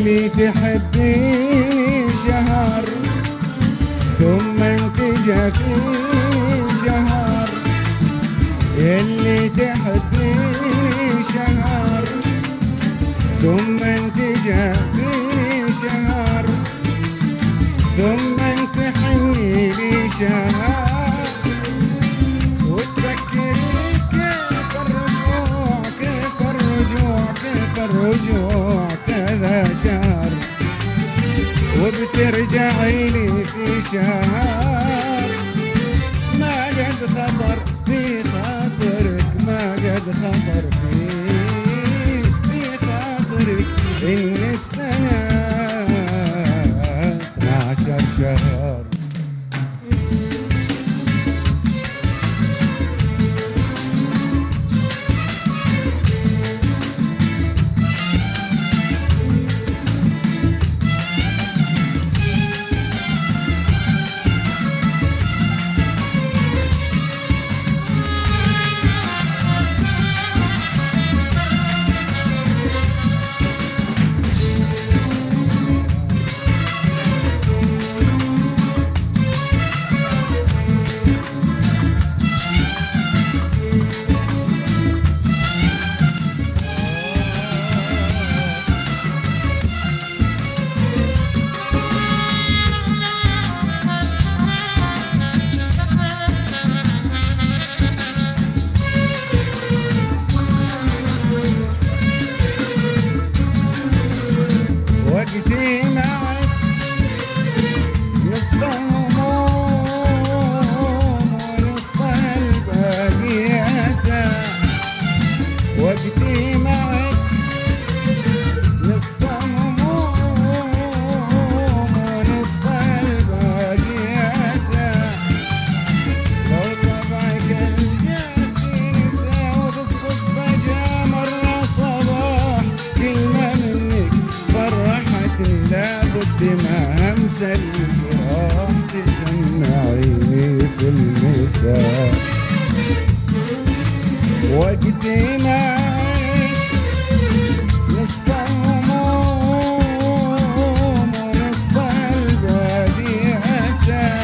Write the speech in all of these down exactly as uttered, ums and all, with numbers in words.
يلي تحبيني شهر ثم انت جافيني شهر، يلي تحبيني شهر ثم انت جافيني شهر، ثم انت حنيني شهر، وتفكري كيف الرجوع كيف الرجوع كيف الرجوع كذا شهر، وبترجعي لي في شهر ما قد خطر في خاطرك، ما قد خطر في في خاطرك إن السنة اثناشر شهر. وقتي معك نصف هموم ونصف الباقي أسى، وقتي معك نصف هموم ونصف الباقي أسى، لو طبعك الجاسي نسى وبالصدفة جا مرة صباح كلمة منك فرحتني لابد ما همسى الجراح تسمعيني في المساء، وقتي معك نصف هموم ونصف الباقي أسى،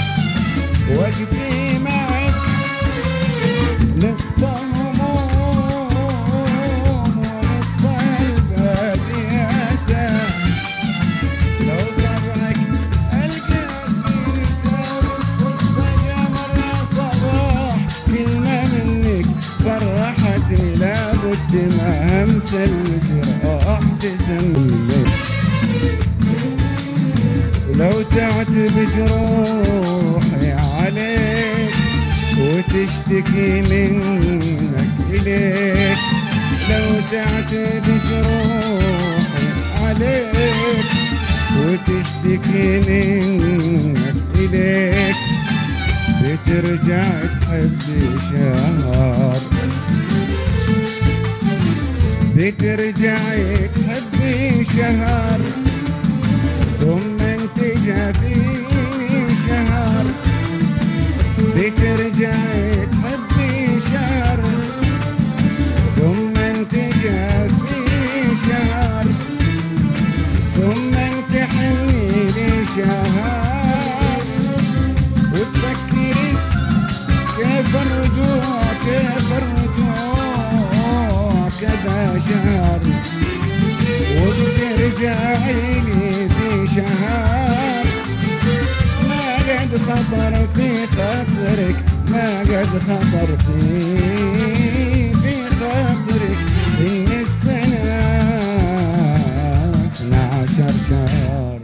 وقتي معك نصف هموم ونصف الباقي أسى، لو طبعك القاسي نسى وبالصدفة جا مرة صباح كلمة منك فرحتني لابد ما همسى الجراح تسميني، ولو تعتب جروحي عليك وتشتكي منك إليك، لو تعتب جروحي عليك وتشتكي منك إليك، بترجع تحبي شهر، بترجعي تحبي شهر ثم انت جافيني شهر، بترجعي تحبي شهر ثم انت جافيني شهر، ثم انت حنيني شهر، وتفكري كيف الرجوع كيف الرجوع كذا شهر، وبترجعي لي في شهر ما قد خطر في خاطرك، ما قد خطر في في خاطرك إن السنة اثناشر شهر.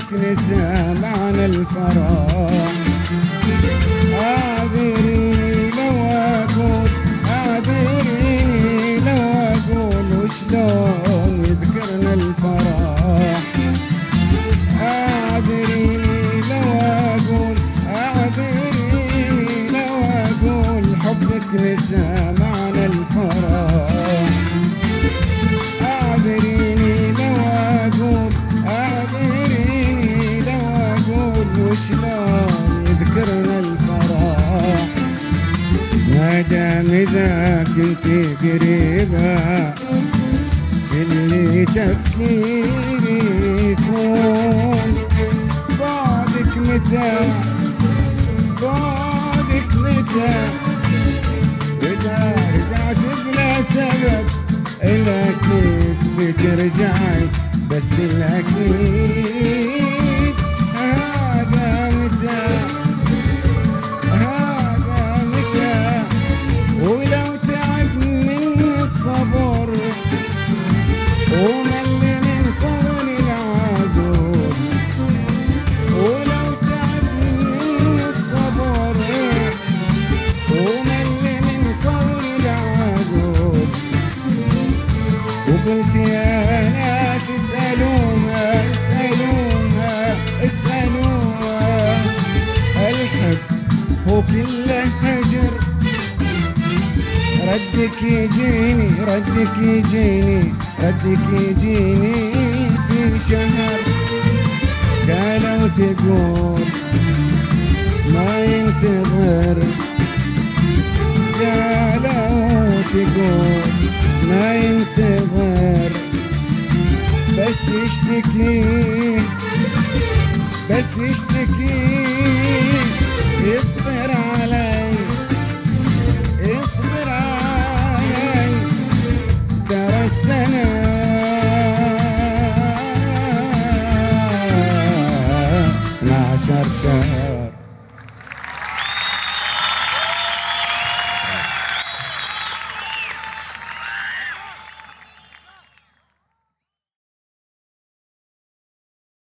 حبك نسى معنى الفرح. اعذريني لو اقول اعذريني لو اقول وشلون يذكرنا الفرح. اعذريني لو اقول اعذريني لو اقول حبك نسى معنى الفرح. اعذريني لو اقول اعذريني لو اقول وشلون يذكرنا الفرح. ما دام اذا كنتي قريبه اللي تفكيري يكون بعدك متى بعدك متى. إذا رجعت بلا سبب الأكيد بترجعي بس الأكيد هذا متى هذا متى. ولو تعب من الصبر ومل من صبر العدو. ولو تعب من الصبر ومل من صبر العدو. وقلت يا ناس اسألوها اسألوها اسألوها الحب هو كله هجر. ردك يجيني ردك يجيني ردك يجيني في شهر. قالوا تقول ما ينتظر قالوا تقول ما ينتظر بس يشتكي بس يشتكي. يصبر علي يصبر علي ترى السنة عشر شهر.